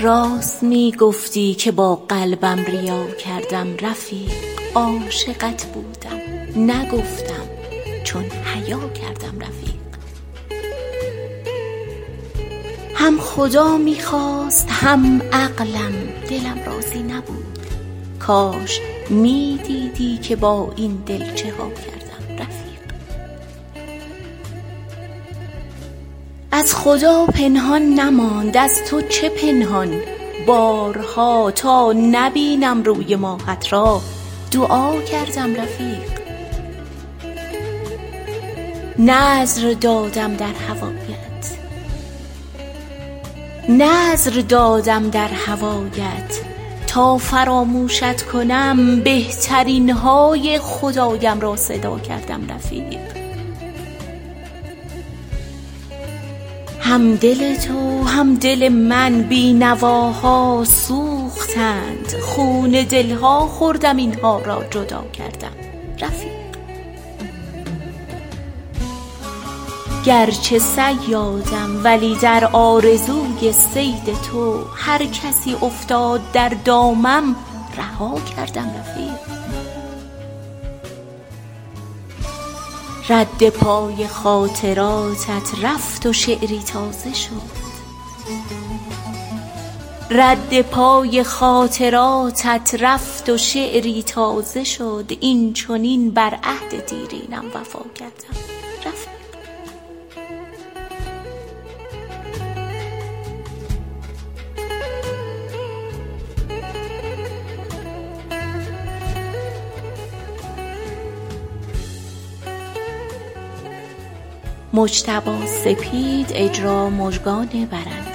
راست می گفتی که با قلبم ریا کردم رفیق، عاشقت بودم نگفتم چون حیا کردم رفیق. هم خدا می خواست هم عقلم، دلم راضی نبود، کاش می دیدی که با این دل چه ها کردم رفیق. از خدا پنهان نماند، از تو چه پنهان، بارها تا نبینم روی ماهت را دعا کردم رفیق. نذر دادم در هوایت تا فراموشت کنم، بهترین های خدایم را صدا کردم رفیق. هم دل تو هم دل من بی نواها سوختند، خون دلها خوردم اینها را جدا کردم رفیق. گرچه صیادم ولی در آرزوی صید تو، هر کسی افتاد در دامم رها کردم رفیق. رد پای خاطراتت رفت و شعری تازه شد، رد پای خاطراتت رفت و شعری تازه شد، این چنین بر عهد دیرینم وفا کردم رفیق. مجتبی سپید، اجرا مژگان برنده.